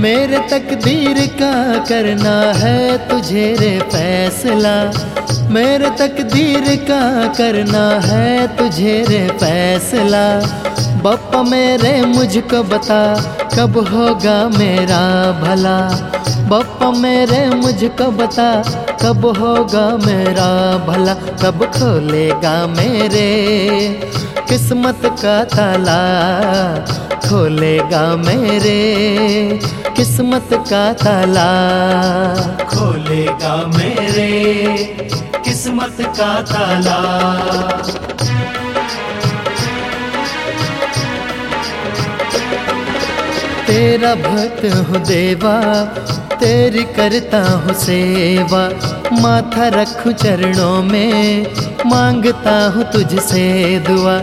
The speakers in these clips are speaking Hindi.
मेरे तकदीर का करना है तुझे रे फैसला, मेरे तकदीर का करना है तुझे रे फैसला। बप्पा मेरे मुझको बता कब होगा मेरा भला, बप्पा मेरे मुझको बता कब होगा मेरा भला। कब खोलेगा मेरे किस्मत का ताला, खोलेगा मेरे किस्मत का ताला, खोलेगा मेरे किस्मत का ताला। तेरा भक्त हूँ देवा, तेरी करता हूँ सेवा। माथा रखूं चरणों में, मांगता हूँ तुझसे दुआ।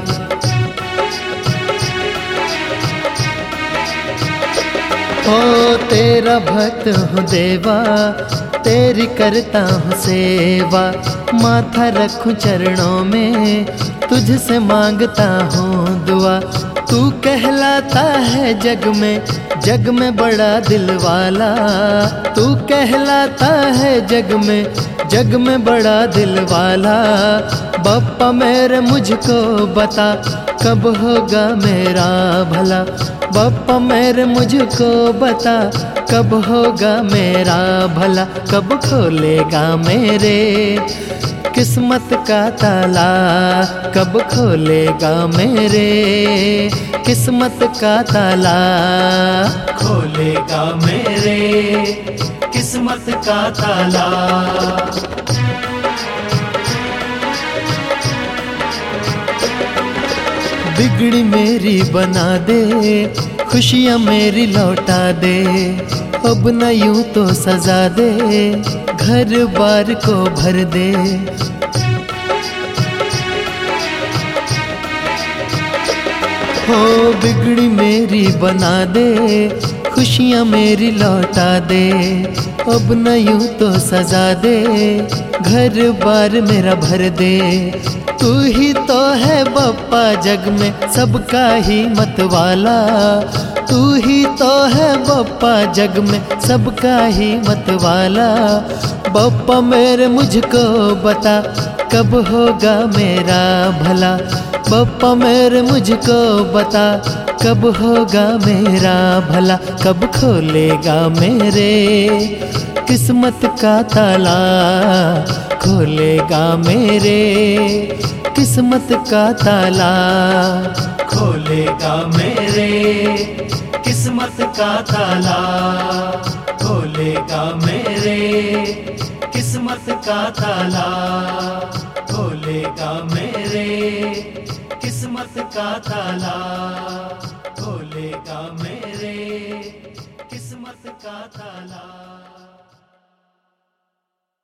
ओ तेरा भक्त हूँ देवा, तेरी करता हूँ सेवा। माथा रखूं चरणों में, तुझसे मांगता हूँ दुआ। तू कहलाता है जग में बड़ा दिल वाला, तू कहलाता है जग में बड़ा दिल वाला। बप्पा मेरे मुझको बता कब होगा मेरा भला, बप्पा मेरे मुझको बता कब होगा मेरा भला। कब खोलेगा मेरे किस्मत का ताला, कब खोलेगा मेरे किस्मत का ताला, खोलेगा मेरे किस्मत का ताला। बिगड़ी मेरी बना दे, खुशियाँ मेरी लौटा दे। अब न यूं तो सजा दे, घर बार को भर दे। हो बिगड़ी मेरी बना दे, खुशियाँ मेरी लौटा दे। अब न यूं तो सजा दे, घर बार मेरा भर दे। तू ही तो है बप्पा जग में सबका ही मतवाला, तू ही तो है बप्पा जग में सबका ही मतवाला। बप्पा मेरे मुझको बता कब होगा मेरा भला, बप्पा मेरे मुझको बता कब होगा मेरा भला। कब खोलेगा मेरे किस्मत का ताला, खोलेगा मेरे किस्मत का ताला, खोलेगा मेरे किस्मत का ताला, खोलेगा मेरे किस्मत का ताला, खोलेगा मेरे किस्मत का ताला, खोलेगा मेरे किस्मत का ताला।